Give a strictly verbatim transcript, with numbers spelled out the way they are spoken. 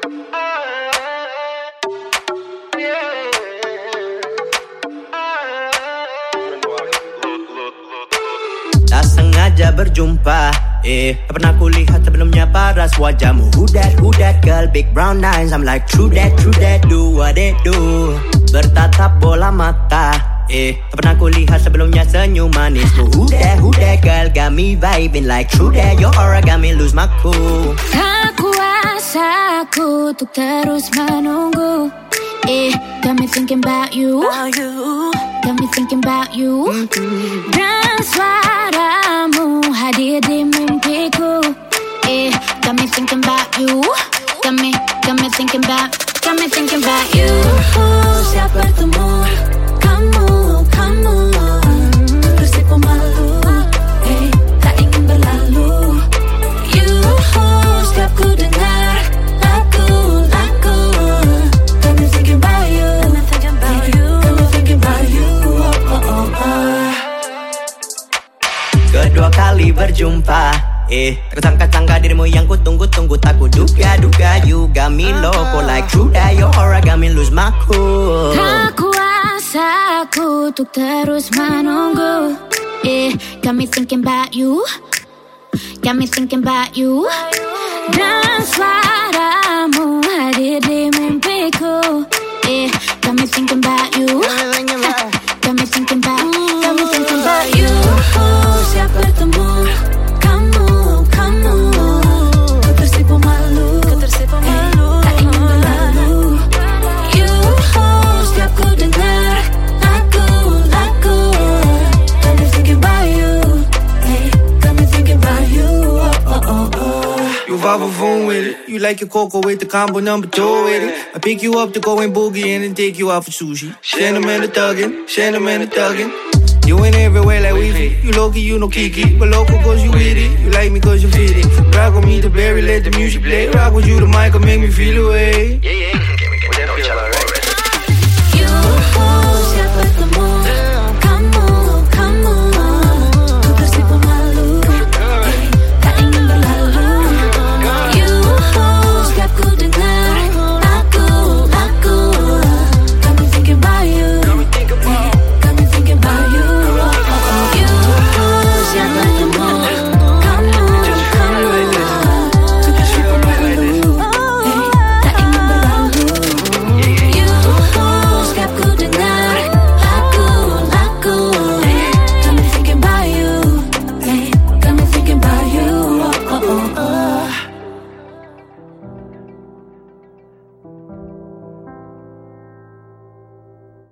Tak sengaja berjumpa, eh tak pernah kulihat sebelumnya paras wajahmu. Who that, who that girl, big brown eyes. I'm like true that, true that, do what it do. Bertatap bola mata, eh tak pernah kulihat sebelumnya senyum manismu. Who that, who that girl, got me vibing like true that. Your aura got me lose my cool. Tak kuasa aku untuk terus menunggu. Eh, got me thinking about you, got me thinking about you. Mm-hmm. Dan suaramu hadir di mimpiku. Eh, got me thinking about you, got me, got me thinking about, got me thinking about you. Siap bertemu kamu, kamu tersipu malu, eh tak ingin berlalu. You, setiap ku dengar lagu, lagu. Got me thinking about you, got me thinking about you. Oh, oh, oh, oh. Kedua kali berjumpa, eh tersangka-sangka dirimu yang ku tunggu-tunggu. Tak ku duga-duga you got me loco like true that. Your aura got me lose my cool. Tak kuasa aku untuk terus menunggu. Eh, got me thinking about you, got me thinking about you. Dan suaramu hadir di mimpiku. Eh, got me thinking about you, got me thinking about, got me thinking about you. Siap bertemu kamu, kamu tersipu malu, tersipu malu, tak ingin berlalu. You, setiap ku dengar lagu, lagu. Got me thinking about you, hey, got me thinking about you. Oh, oh, oh, oh. You vibe phone with it. You like your cocoa with the combo number two with it. I pick you up to go and boogie in and take you out for sushi. Sentimental thuggin', sentimental thuggin'. You ain't everywhere like Weezy. You low-key, you no Kiki. But local cause you with it. You like me cause you fit it. Rock with me the berry, let the music play. Rock with you the mic, make me feel away. Yeah, yeah, give me, give me that. Know each other already. You, siap bertemu